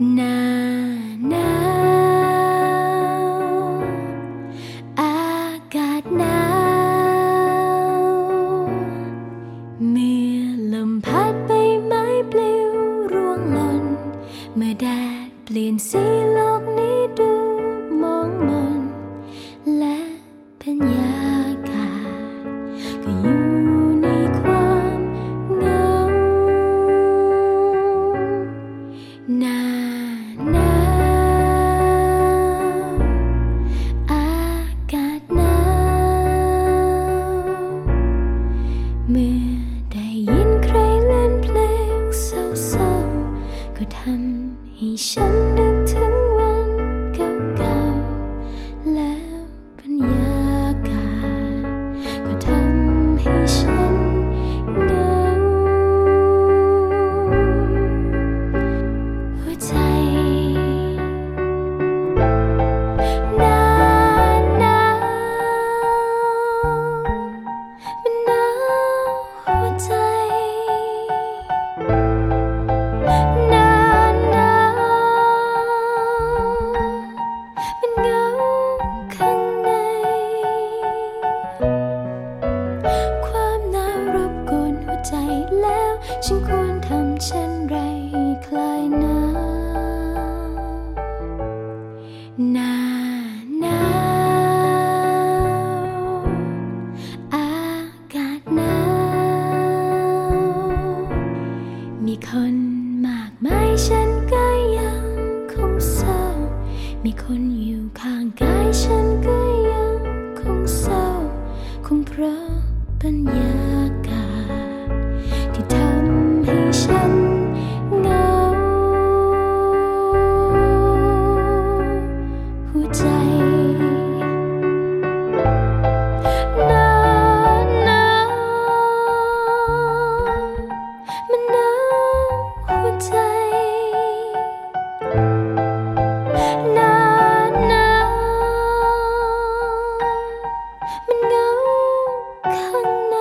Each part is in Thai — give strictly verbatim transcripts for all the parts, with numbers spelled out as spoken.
หน้าหนาวอากาศหนาวเมื่อลมพัดใบไม้ปลิวร่วงหล่นเมื่อแดดเปลี่ยนสีโลกนี้ดูมองมนและบรรยากาศก็อยู่ในความเหงาหน้าหนาวอากาศหนาวเมื่อได้ยินใครเล่นเพลงเศร้าๆก็ทำให้ฉันนึกถึงวันเก่าๆแล้วบรรยากาศก็ทำให้ฉันเหงาหัวใจหน้าหนาวมันหนาวหัวใจหน้าหนาวมันเหงาข้างในความหนาวรบกวนหัวใจแล้วฉันควรทำเช่นไรให้คลายหนาวหน้าหนาวอากาศหนาวมีคนมากมายฉันก็ยังคงเศร้ามีคนอยู่ข้างกายฉันก็ยังคงเศร้าคงเพราะบรรยากาศที่ทำให้ฉันเหงาหัวใจหน้าหนาวมันหนาวหัวใจหน้าหนาวมันเหงาข้างใน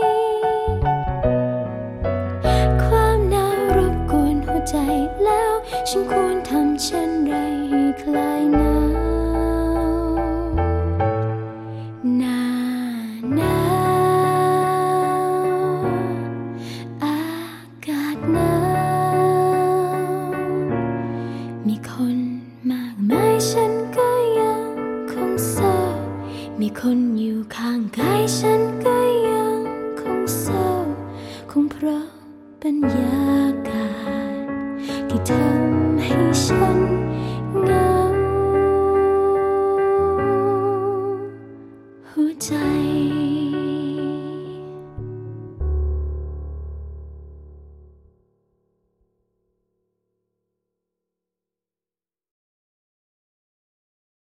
ความหนาวรบกวนหัวใจแล้วฉันควรทำเช่นไรให้คลายหนาวหน้าหนาวอากาศหนาวมีคนมากมายฉันก็ยังคงเศร้ามีคนอยู่ข้างกายฉันก็ยังคงเศร้าคงเพราะบรรยากาศที่ทำให้ฉัน